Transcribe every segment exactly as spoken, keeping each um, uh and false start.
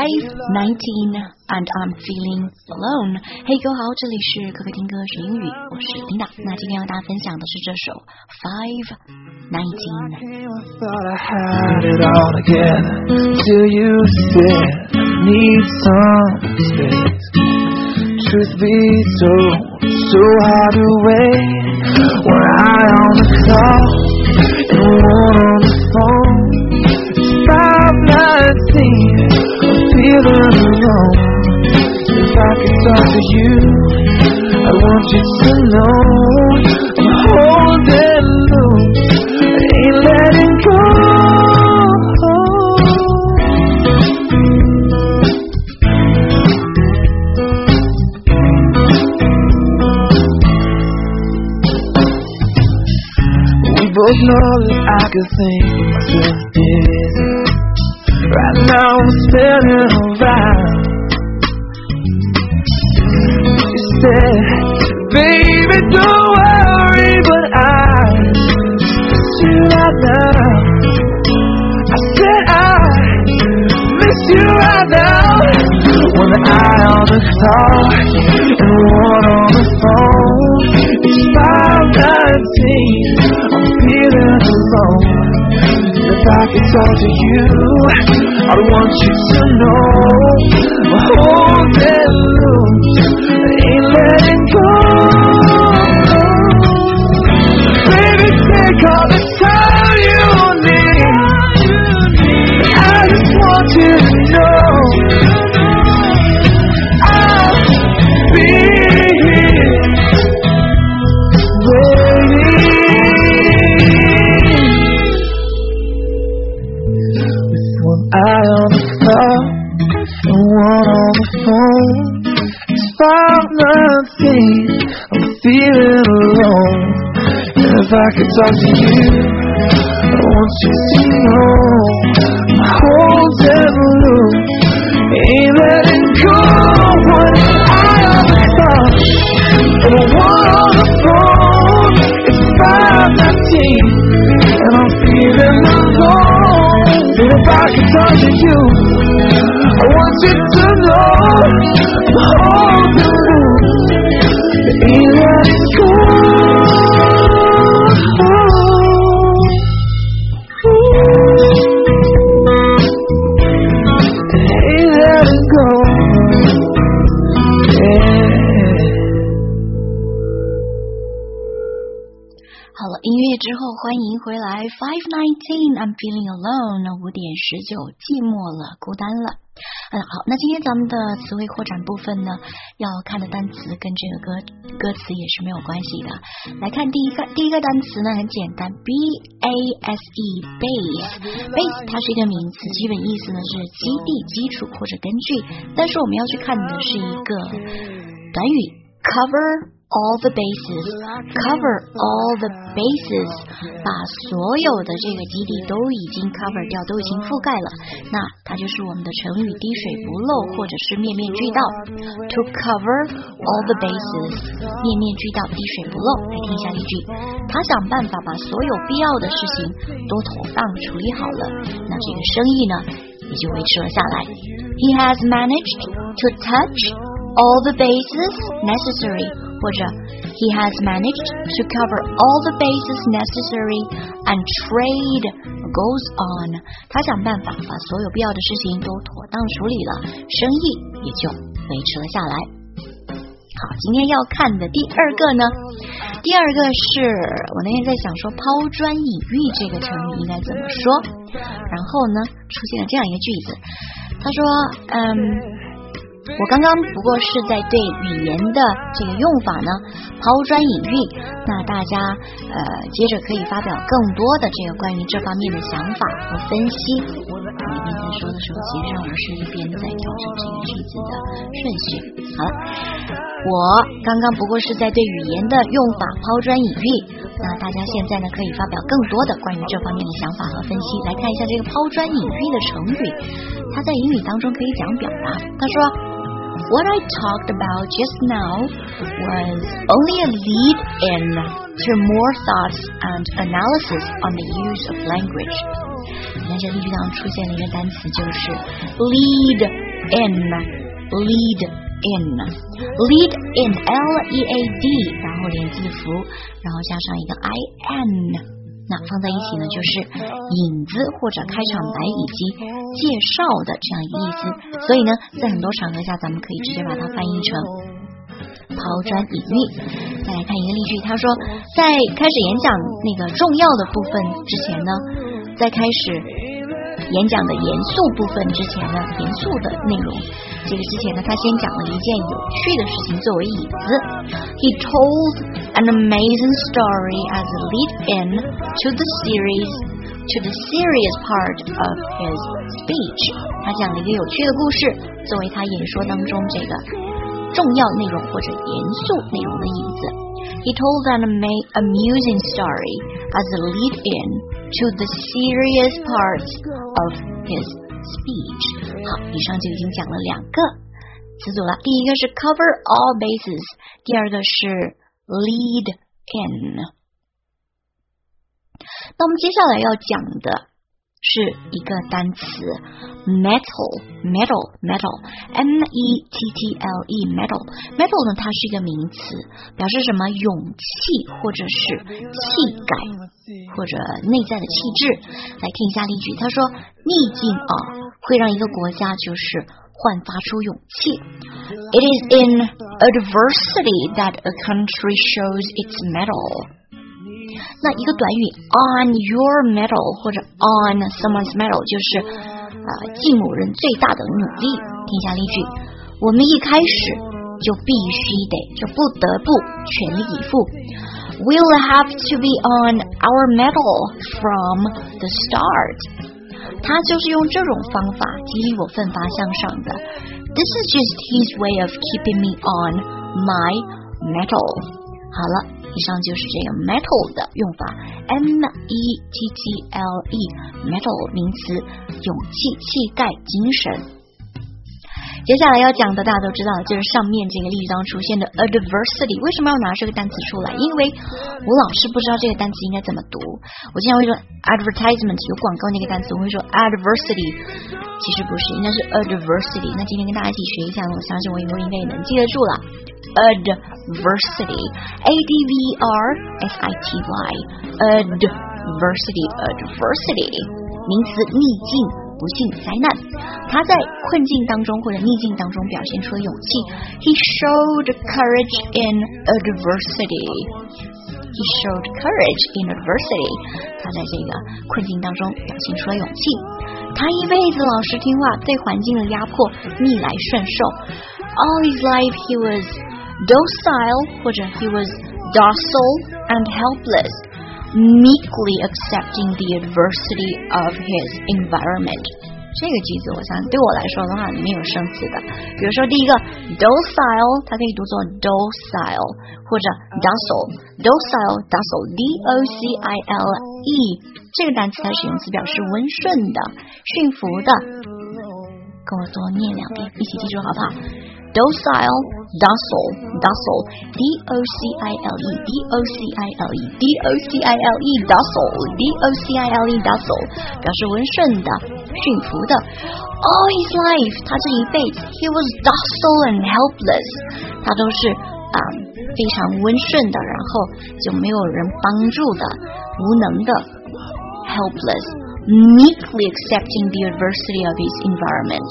five nineteen and I'm feeling alone. 嘿，各位好，这里是可可听歌学英语，我是琳达。那今天要跟大家分享的是这首 five nineteen. I thought I had it all together till you said I need some space. Truth be told, so hard to wait. One eye on the clock and one on the phone. It's five nineteen, I'm feeling alone. If I could talk to you, I want you to know I'm holding loose, I ain't letting go. Both know that I could think myself busy. Right now I'm spinning around. You said, baby, don't worry, but I miss you right now. I said I miss you right now. One eye on the clock and one on the phone. It's five nineteen, I'm feeling alone. If I could talk to you, I want you to know I'm holding loose, I ain't letting go. Baby, take all the time you need. I just want you to know I'll be here, baby. With one eye on the clock and one on the phone. It's five nineteen, I'm feeling alone. And if I could talk to you, I want you to know I'm holding loose, ain't letting go. One eye on the clock and one on the phone. It's five nineteen and I'm feeling alone. And if I could talk to you, I want you to know I'm holding loose, ain't letting go. Ain't letting go. Yeah. 好了，音乐之后欢迎回来 five nineteen I'm feeling alone 五点十九寂寞了，孤单了。嗯，好，那今天咱们的词汇扩展部分呢，要看的单词跟这个歌歌词也是没有关系的。来看第一个第一个单词呢，很简单 B A S E base base 它是一个名词，基本意思呢是基地、基础或者根据，但是我们要去看的是一个短语 cover all the bases, cover all the bases 把所有的这个基地都已经 cover 掉，都已经覆盖了，那它就是我们的成语滴水不漏或者是面面俱到。 To cover all the bases 面面俱到，滴水不漏。来听一下例句，他想办法把所有必要的事情都妥当处理好了，那这个生意呢也就维持了下来。 He has managed to touch all the bases necessary，或者 He has managed to cover all the bases necessary and trade goes on。 他想办法把所有必要的事情都妥当处理了，生意也就维持了下来。好，今天要看的第二个呢，第二个是我那天在想说抛砖引玉这个成语应该怎么说，然后呢出现了这样一个句子，他说嗯我刚刚不过是在对语言的这个用法呢抛砖引玉，那大家呃接着可以发表更多的这个关于这方面的想法和分析。我一边在说的时候，其实上我是一边在调整这个句子的顺序。好了，我刚刚不过是在对语言的用法抛砖引玉，那大家现在呢可以发表更多的关于这方面的想法和分析。来看一下这个抛砖引玉的成语，它在英语当中可以讲表达。他说What I talked about just now was only a lead-in to more thoughts and analysis on the use of language. 你看这例句当中出现了一个单词，就是 lead in，lead in，lead in L E A D， 然后连字符，然后加上一个 I N。那放在一起呢，就是引子或者开场白以及介绍的这样一个意思。所以呢，在很多场合下，咱们可以直接把它翻译成抛砖引玉。再来看一个例句，他说，在开始演讲那个重要的部分之前呢，在开始演讲的严肃部分之前呢，严肃的内容。这个之前呢，他先讲了一件有趣的事情作为引子。He told an amazing story as a lead-in to the series, to the serious part of his speech. 他讲了一个有趣的故事，作为他演说当中这个重要内容或者严肃内容的引子。He told an amusing story as a lead-in to the serious parts of his speech. 好，以上就已经讲了两个词组了。第一个是 cover all bases， 第二个是 lead in。那我们接下来要讲的是一个单词 metal metal metal M E T T L E metal metal 呢，它是一个名词，表示什么勇气或者是气概或者内在的气质。来听一下例句，他说逆境啊会让一个国家就是焕发出勇气。 It is in adversity that a country shows its mettle。那一个短语 on your mettle 或者 on someone's mettle 就是呃尽某人最大的努力。听一下例句，我们一开始就必须得就不得不全力以赴。 We'll have to be on our mettle from the start。 他就是用这种方法激励我奋发向上的。 This is just his way of keeping me on my mettle。 好了，以上就是这个 metal 的用法 M E T T L E metal 名词，勇气、气概、精神。接下来要讲的大家都知道，就是上面这个例句当中出现的 adversity。 为什么要拿这个单词出来？因为我老是不知道这个单词应该怎么读。我经常会说 advertisement 有广告那个单词，我会说 adversity， 其实不是，应该是 adversity。 那今天跟大家一起学一下，我相信我以后应该也能记得住了。adversity A D V E R S I T Y adversity adversity 名词，逆境、不幸、灾难。他在困境当中或者逆境当中表现出了勇气。 He showed courage in adversity He showed courage in adversity 他在这个困境当中表现出了勇气。他一辈子老实听话，对环境的压迫逆来顺受。 All his life he was docile 或者 he was docile and helpless, meekly accepting the adversity of his environment。 这个句子我想对我来说的话里面有生词的，比如说第一个 docile 它可以读作 docile 或者 docile docile docile D O C I L E 这个单词它使用词表示温顺的、驯服的。跟我多念两遍，一起记住好不好？ docile docile docile D O C I L E D O C I L E D O C I L E docile D O C I L E docile 表示温顺的、驯服的。 All his life 他这一辈子 he was docile and helpless 他都是、嗯、非常温顺的，然后就没有人帮助的、无能的 helpless meekly accepting the adversity of his environment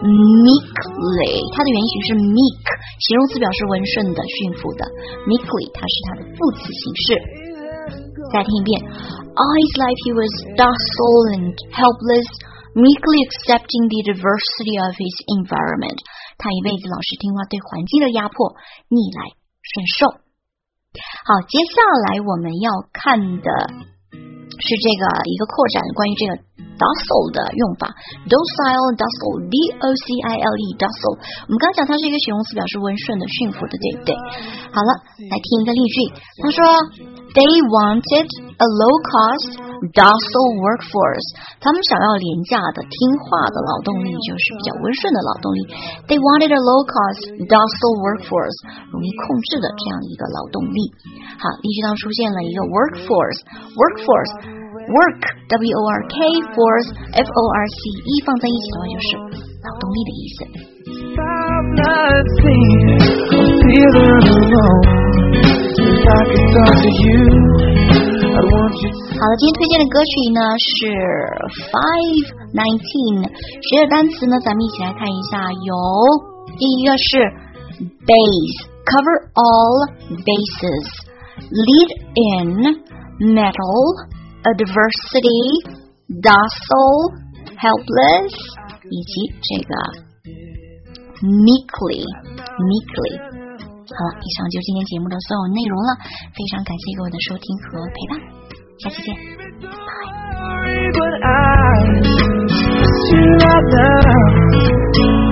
meekly 它的原型是 meek 形容词表示温顺的、驯服的， meekly 它是它的副词形式。再听一遍 All his life he was docile and helpless meekly accepting the adversity of his environment 他一辈子老实听话，对环境的压迫逆来顺受。好，接下来我们要看的是这个一个扩展关于这个 docile 的用法 docile docile D O C I L E docile 我们刚才讲它是一个形容词表示温顺的、驯服的，对不对？好了，来听一个例句，他说 They wanted a low cost docile workforce 他们想要廉价的、听话的劳动力，就是比较温顺的劳动力。 They wanted a low cost docile workforce 容易控制的这样一个劳动力。好，例句当中出现了一个 workforce workforce work W O R K force F O R C E 放在一起的话就是劳动力的意思。 five nineteen, I'm feeling alone. If I could talk to you, I'd want you to. 好了，今天推荐的歌曲呢是 five nineteen， 学的单词呢咱们一起来看一下，有第一个是 base， cover all bases， lead in， metal， adversity， docile， helpless， 以及这个 meekly meekly。 好了，以上就是今天节目的所有内容了，非常感谢各位的收听和陪伴，下期见，拜。